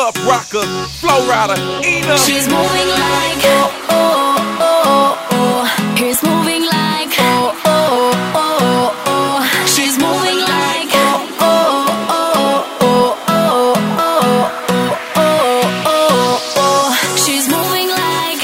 club rocker, flow rider, Ina. She's moving like oh oh oh oh. He's moving like oh oh oh oh. She's moving like oh oh oh oh oh oh oh oh oh. She's moving like.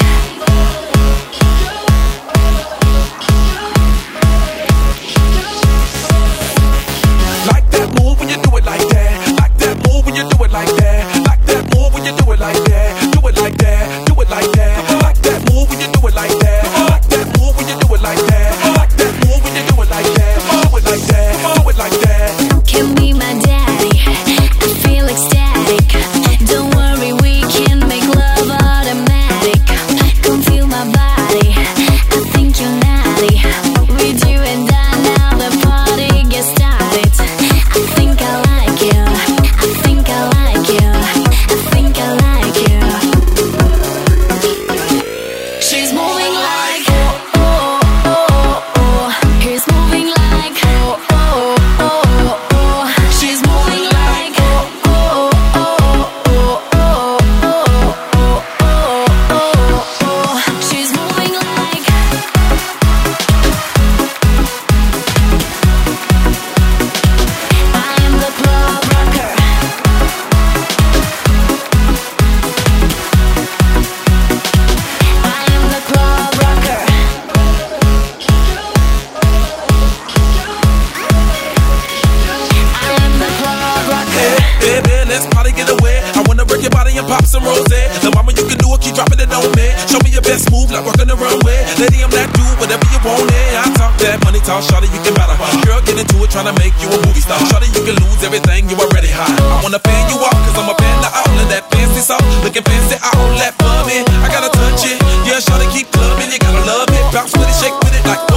Like that move when you do it like that. Like that move when you do it like that. Like that move when you do it like that. Do it like that. Do it like that. Like that move when you do it like that. Like that move when you do it like that. Like that move when you do it like that. Do it like that. Do it like that. Can be my daddy. I feel ecstatic. Don't worry, we can make love automatic. Come feel my body. I think you're naughty. With you and I now the party gets started. I think I like you. I think I like you. I think I like you. She's moving like oh oh oh oh. He's moving like oh oh oh oh. She's moving like oh oh oh oh oh oh oh oh oh. She's moving like. I am the club rocker. I am the club rocker. I am the club rocker. Baby, let's party, get away. I wanna break your body and pop some rose. The mama, you can do it, keep dropping it on me. Show me your best move, like walking the runway. Lady, I'm that dude, whatever you want, I talk that money talk, shawty, you can battle. Girl, get into it, tryna make you a movie star. Shawty, you can lose everything, you already high. I wanna fan you off, cause I'm a fan of all of that fancy sauce. Looking fancy, all that for me. I gotta touch it, yeah, shawty, keep clubbing. You gotta love it, bounce with it, shake with it like